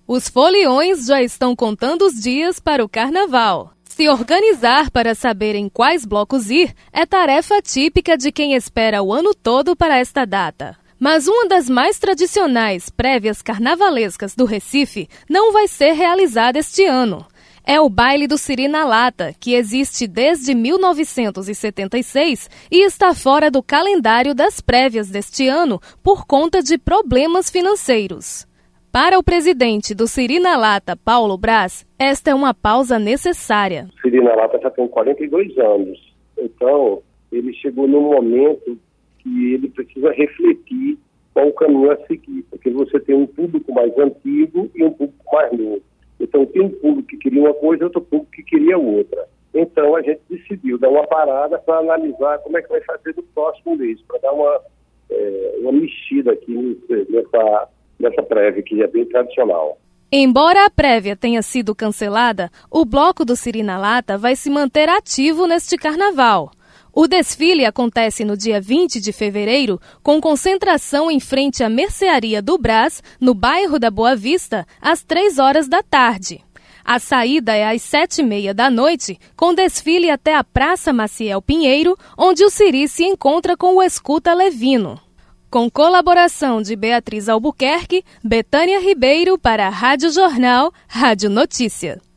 Os foliões já estão contando os dias para o carnaval. Se organizar para saber em quais blocos ir é tarefa típica de quem espera o ano todo para esta data. Mas uma das mais tradicionais prévias carnavalescas do Recife não vai ser realizada este ano. É o baile do Siri na Lata, que existe desde 1976 e está fora do calendário das prévias deste ano por conta de problemas financeiros. Para o presidente do Siri na Lata, Paulo Braz, esta é uma pausa necessária. O Siri na Lata já tem 42 anos, então ele chegou num momento que ele precisa refletir qual o caminho a seguir, porque você tem um público mais antigo e um público mais novo. Então tem um público que queria uma coisa e outro público que queria outra. Então a gente decidiu dar uma parada para analisar como é que vai fazer no próximo mês, para dar uma mexida aqui nessa prévia que é bem tradicional. Embora a prévia tenha sido cancelada, o bloco do Siri na Lata vai se manter ativo neste carnaval. O desfile acontece no dia 20 de fevereiro, com concentração em frente à mercearia do Brás, no bairro da Boa Vista, às 3 horas da tarde. A saída é às 7h30 da noite, com desfile até a Praça Maciel Pinheiro, onde o Siri se encontra com o Escuta Levino. Com colaboração de Beatriz Albuquerque, Betânia Ribeiro para a Rádio Jornal, Rádio Notícia.